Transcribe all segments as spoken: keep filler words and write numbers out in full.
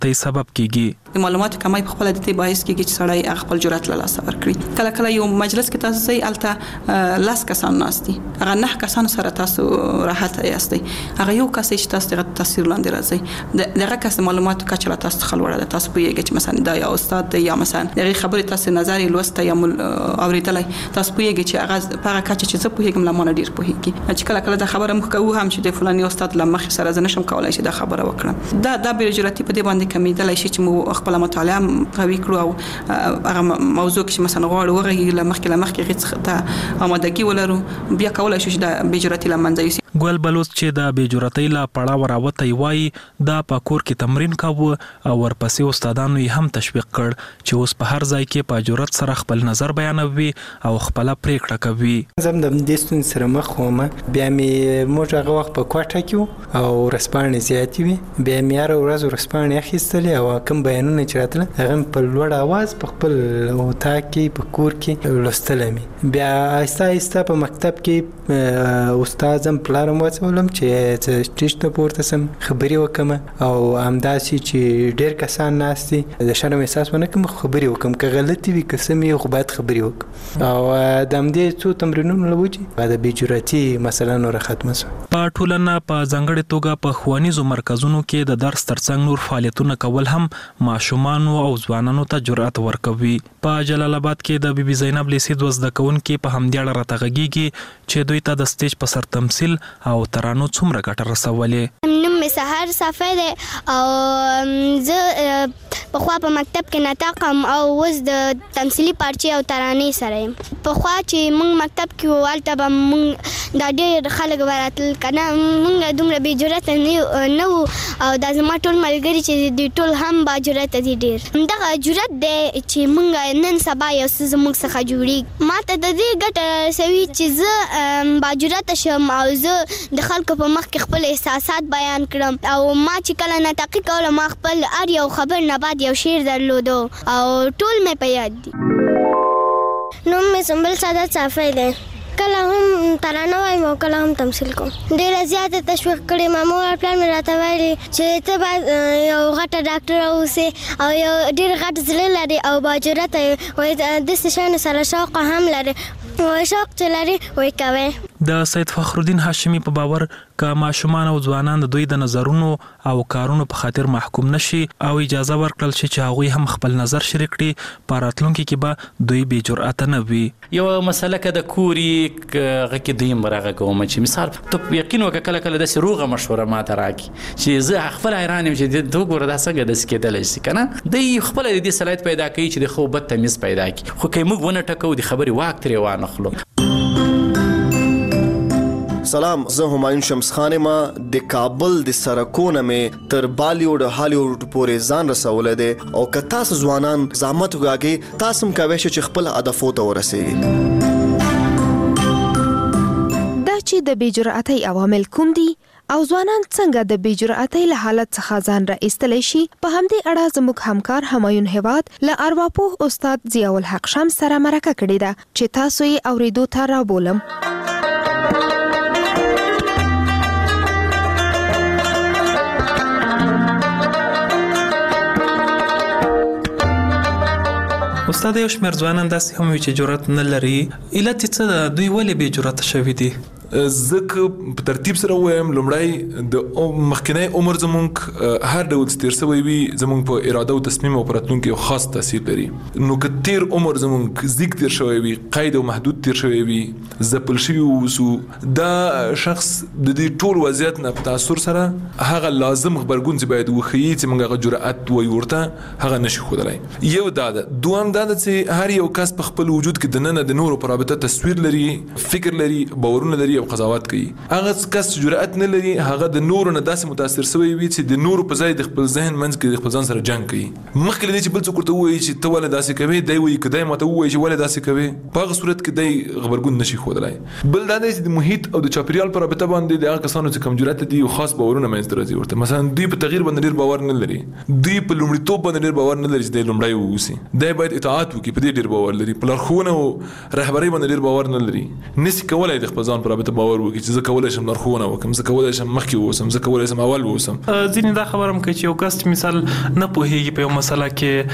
زیاتۍ سبب کیږي. د معلوماتو کمی په خپل د دې باعث کیږي چې سړی هغه خپل جرأت له لاسه ورکړي. کله کله یو مجلس کې تاسو ځئ الته لاس کسان ناست دي، هغه نه کسانو سره تاسو راحت یاستئ، هغه یو کس چې تاسو دغه تاثیر لاندې راځي دغه کس معلوماتو کچه لا تاسو خلوړه ده، تاسو پوهیږئ چې مثلا دا یا استاد دی یا مثلا دغه خبرې تاسو نظر لوسته یا اوریدلای، تاسو پوهیږئ چې هغه په هغه کچه چې زه پوهیږم لا مونږ ډیر پوهیږي چې کله کله دا خبره موږ کوو هم چې د فلاني استاد له مخې سره زه نشم کولای چې دا خبره وکړم. دا دا بې جرأتي په دې باندې کمیدلی شي چې موږ خپل مطالعه قوي کړو او هغه موضوع کې مثلا غواړو وغږیږو له مخکې له مخکې هېڅ ته آمادګي ولرو، بیا کولای شو چې دا بې جرأتي له منځه یوسي. ګل بلوچ چې د بې جرأتۍ له پړاوه راوتی وایي دا په کور کې تمرین کاوه او ورپسې استادانو یې هم تشویق کړ چې اوس په هر ځای کې په جرأت سره خپل نظر بیانوي او خپله پریکړه کوي. زه هم د دې ستونزې سره مخ وم، بیا مې موږ هغه وخت په کوټه کې او ورځپاڼې زیاتې وي، بیا مې هره ورځ ورځپاڼې اخیستلې او کوم بیانونه چې راتله هغه مې په لوړ اواز په خپل اتاق کې په کور کې لوستلی مې. بیا آهسته آهسته په مکتب کې استاد هم پلارم وڅولم چې سټیج ته پورته سم خبرې وکړم او همداسې چې ډېر کسان ناست دي د شرم احساس ونه کړم، خبرې وکړم، که غلطې وي که سمې وي خو باید خبرې وکړم او د همدې څو تمرینونو له وجې د بې جرأتي مسله نوره ختمه شوه. په ټولنه په ځانګړې توګه په ښوونیزو مرکزونو کې د درس ترڅنګ نور فعالیتونه کول هم ماشومانو او ځوانانو ته جرأت ورکوي. په جلال آباد کې د بي بي زینب لیسې دوه زده کوونکي په همدې اړه راته غږېږي چې دوی ته د سټیج په سر تمثیل او ترانو څومره ګټه رسولې. نوم مې سهار صافی دی او زه پخوا په مکتب کې نطاق هم او اوس د تمثیلي پارچې او ترانې سره یم. پخوا چې موږ مکتب کې وو هلته به موږ دا ډېر خلک به راتلل که نه، موږ دومره بې جرأته نه وو او دا زما ټول ملګري چې دوی ټول هم با جرأته دي ډېر. همدغه جرأت دی چې موږ نن سبا یو څه زموږ څخه جوړېږي. ما ته د دې ګټه رسوي چې زه با جرأته شم او زه د خلکو په مخ کې خپل احساسات بیان کړم او ما چې کله نطاقي کوله ما خپل هر یو خبر نه بعد یو شعر درلودو او ټول مې په یاد دي. نوم مې سنبل سعادت صافی دی. کله هم ترانه وایم او کله هم تمثیل کوم. ډېره زیاته تشویق کړې ما، مور او پلار مې راته ویلي چې ته باید یو غټه ډاکټره اوسې او یو ډېر غټ زړه لري او با جرأته یې، وایي داسې شیانو سره شوق هم لري، وایي شوق چې لري وایي کوئ. د سید فخرالدین هاشمي په باور که ماشومان او ځوانان د دوی د نظرونو او کارونو په خاطر محکوم نشي او اجازه ورکړل شي چې هغوی هم خپل نظر شریک کړي، په راتلونکي کې به دوی بې جرأته نه وي. یو مسله که د کوري هغه کې دویم به راغه کوم چې مثال ته یقین وکړه کله کله داسې روغه مشوره ماته راکړي چې زه خپل حیران یم چې ته وګوره دا څنګه داسې کېدلی شي که نه. دوی خپله د دې صلاحیت پیدا کوي چې د ښه و بد تمیز پیدا کړي، خو که موږ ونه ټکو د خبرې واک ترې وانخلو. سلام، زه همایون شمس خان ما د کابل د سرکونه مې تر بالیوډ هالیوډ پورې ځان رسولی دی او که تاسو ځوانان زحمت وکاږئ تاسو هم کولی شئ چې خپل هدفو ته ورسیږئ. دا چې د بې جرأتۍ عوامل کوم دي او ځوانان څنګه د بې جرأتۍ له حالت څخه ځان را ایستلی شي، په همدې اړه زموږ همکار همایون هیواد له ارواپوه استاد ضیاءالحق شمس سره مرکه کړې ده چې تاسو یې اورېدو ته رابولم. استاد، یو شمېر ځوانان داسې هم وي چې جرأت نه لري، علت یې څه ده؟ دوی ولې بې جرأته شوي دي؟ زه په ترتیب سره ووایم، لومړی د مخکینی عمر زموږ هر ډول چې تېر شوی وي زموږ په اراده او تصمیم او په راتلونکي یو خاص تاثیر لري. نو که تېر عمر زموږ زیږ تېر شوی وي، قید او محدود تېر شوی وي، ځپل شوي واوسو، دا شخص د دې ټول وضعیت نه په تاثر سره هغه لازم غبرګون چې باید وښیي چې موږ هغه جرأت وایو ورته هغه نشي ښودلی. یو دا ده. دویم دا ده چې هر یو کس په خپل وجود کې دننه د نورو په رابطه تصویر لري، فکر لري، باورونه لري او قضاوت کوي. هغه کس جرأت نه لري هغه د نورو نه داسې متاثر شوی وي چې د نورو په ځای د خپل ذهن منځ کې د خپل ځان سره جنګ کوي. مخکې له دې چې بل څوک ورته ووایي چې ته ولې داسې کوې، دی وایي که دی ماته ووایي چې ولې داسې کوې، په هغه صورت کې دی غبرګون نشي ښودلی. بل دا دی چې د محیط او د چاپېریال په رابطه باندې د هغه کسانو چې کم جرأت دي یو خاص باورونه منځته راځي ورته. مثلا دوی په تغییر باندې ډېر باور نه لري، دوی په لومړیتوب باندې ډېر باور نه لري چې دی لومړی واوسي، دی باید اطاعت وکړي، په دې ډېر باور لري. په لارښوونه او رهبرۍ باندې ډېر باور نه لري، نشي کولی د خپل ځان په رابطه ته باور وکړي چې زه کولای شم لارښوونه وکړم، زه کولای شم مخکې واوسم، زه کولای شم اول واوسم. ځینې دا خبره هم کوي چې یو کس مثال نه پوهېږي په یو مسله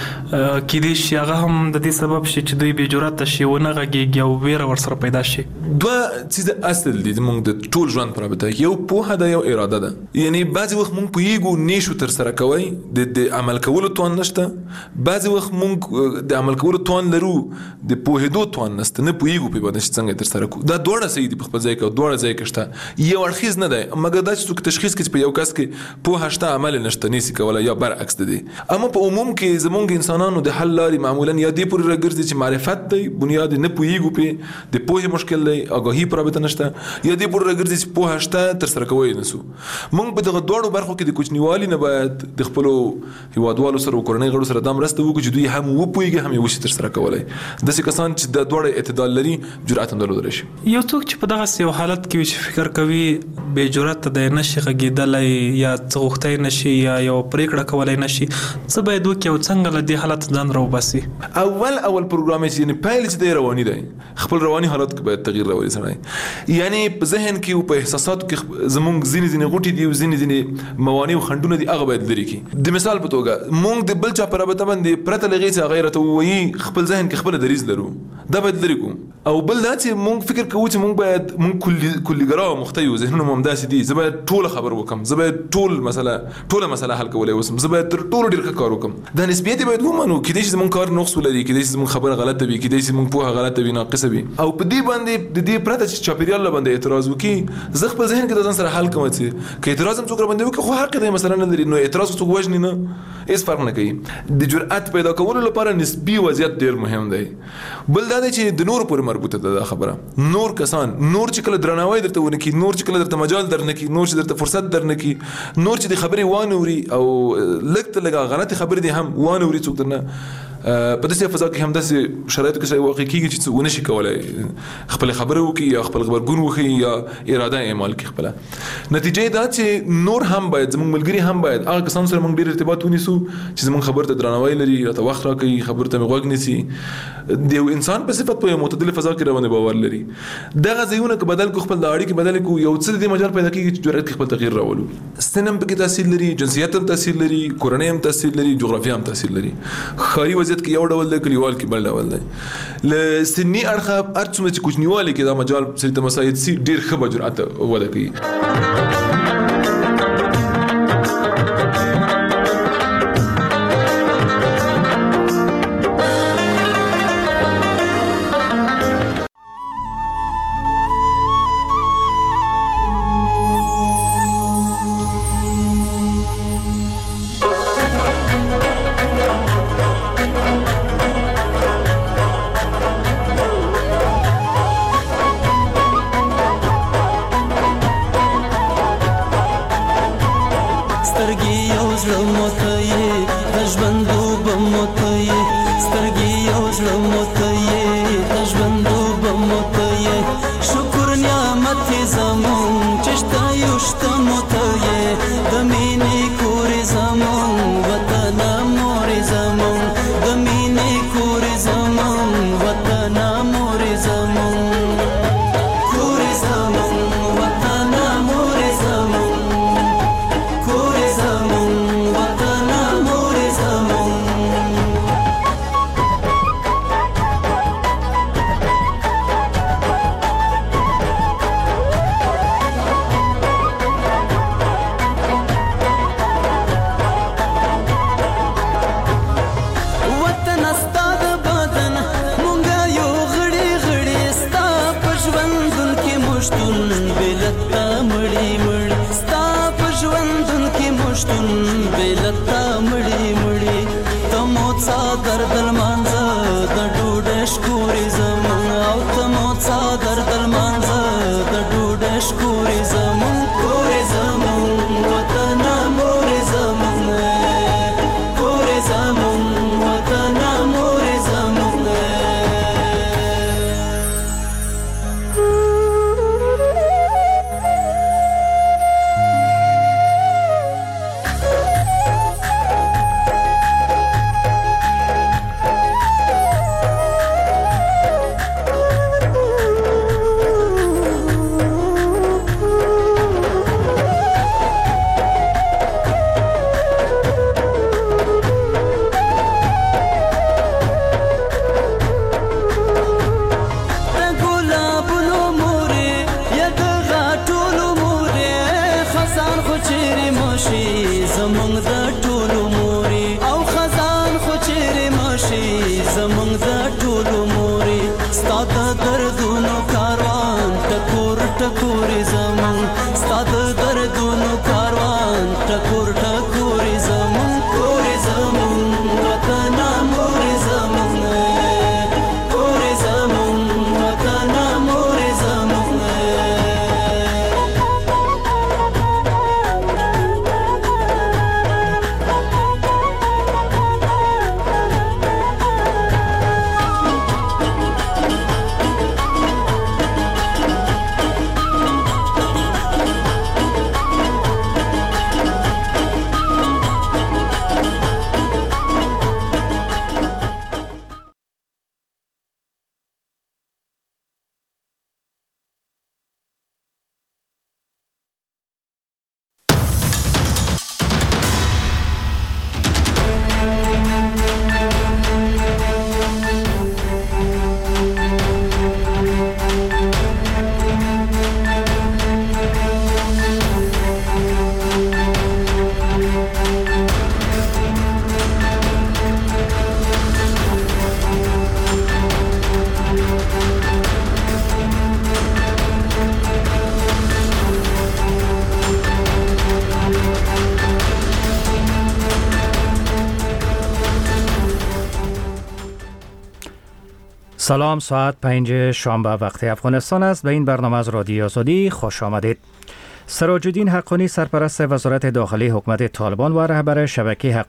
کې کیدای شي هغه هم د دې سبب شي چې دوی بې جرأته شي ونه غږېږي او ویره ورسره پیدا شي. دوه څیزه اصل دي زموږ د ټول ژوند په رابطه کې، یو پوهه ده، یو اراده ده. یعنی بعضې وخت موږ پوهېږو نیشو ترسره کوی، د عمل کولو توان نشته، بعضې وخت موږ د عمل کولو توان لرو، د پوهېدو توان نشته، نه پوهېږو پرې باندې چې څنګه یې ترسره کړو. دا دواړه صحیح دي په خپل ځای کې او دواړه ځای کې شته، یو اړخیز نه دی. مګر دا چې څوک تشخیص کړي چې په یو کس کې پوهه شته عمل یې نشته نشي کولی یا برعکس دی. اما په عموم کې زموږ انسانانو د حل لارې معمولا یا دې پورې راګرځي چې معرفت دی، بنیاد نه پوهېږو پرې، د پوهې مشکل دی، آګاهي په رابطه نشته، یا دې پورې راګرځي چې پوهه شته ترسره کوی یې نسو. موږ په دغه دواړو برخو کې د کوچنیوالي نه باید د خپلو هیوادوالو سره او کورنۍ غړو سره دا مرسته وکړو چې دوی هم وپوهېږي هم یې وشي ترسره کولی. داسې کسان چې دا دواړه اعتدال لري جرأت هم درلودلی شي. یو څوک چې په دغسې یو حالت کې وي چې فکر کوي بې جرأته دی، نشي غږېدلی یا څه غوښتی نشي یا یو پرېکړه کولی نشي، څه باید وکړي او څنګه له دې حالت ځان راوباسي؟ اول اول پروګرام چې یعنې پیل چې دی رواني دی، خپل رواني حالت کې باید تغییر راولي سړی. یعنی په ذهن کې او په احساساتو کې زموږ ځینې ځینې غوټې دي او ځینې ځینې موانع او خنډونه دي، هغه باید لرې کړي. د مثال په توګه موږ د بل چا په رابطه باندې پرته له هغې چې هغه یې راته ووایي خپل ذهن کې خپله دریځ لرو، دا باید لرې کړو. او بل دا چې موږ فکر کوو چې موږ باید موږ کلیګرا او مخته یو، ذهنونه مو همداسې دي، زه باید ټوله خبر وکړم، زه باید ټول مسله ټوله مسله حل کولی اوسم، زه باید تر ټولو ډېر ښه کار وکړم. دا نسبیت باید ومنو. کیدای شي زموږ کار نقص ولري، کیدای شي زموږ خبره غلطه وي، کیدای شي زموږ پوهه غلطه وي، ناقصه وي. او په دې باندې د دې پرته چې چاپېریال له باندې اعتراض وکړي، زه خپل ذهن کې د ځان سره حل کوم چې که اعتراض هم څوک را باندې وکړي خو حق دی مثلا نه لري، نو اعتراض څوک وژني نه، هېڅ فرق نه کوي. د جرأت پیدا کولو لپاره نسبي وضعیت ډېر مهم دی. بل دا دی چې د نورو پورې مربوطه ده دا خبره. نور کسان، نور چې کله درناوی درته ونه کړي، نور چې کله درته مجال درنه کړي، نور چې درته فرصت درنه کړي، نور چې د خبرې وانه وري او لږ ته لږه غلطې خبرې دي هم وانه وري څوک درنه، په داسې فضا کې هم داسې شرایطو کې واقع کېږي چې څوک ونه شي کولی خپلې خبرې وکړي یا خپل غبرګون وښیي یا اراده یې اعمال کړي خپله. نتیجه یې دا چې نور هم باید، زموږ ملګري هم باید هغه کسانو سره موږ ډېر ارتباط ونیسو چې زموږ خبرو ته درناوی لري، راته وخت راکوي، خبرو ته مې غوږ نیسي، د یو انسان په صفت په یو معتدله فضا کې راباندې باور لري. دغه ځایونه که بدل کړو، خپل د اړیکې بدل کړو، یو څه د دې مجال پیدا کېږي چې جرأت کې خپل تغییر راولو. سن هم پکې تاثیر لري، جنسیت هم تاثیر لري، کورنۍ هم تاثیر لري، جغرافیه هم تاثیر لري. ښاري وضعیت کې یو ډول دی، کلیوال کې بل ډول دی. له سني اړخه هر څومره چې کوچنیوالي کې دا مجال سړي ته مساعد سي، ډېر ښه به جرأت وده کوي. سلام، ساعت پنج شنبه وقت افغانستان است. به این برنامه از رادیو آزادی خوش آمدید. سراج الدین حقانی سرپرست وزارت داخلی حکومت طالبان و رهبر شبکه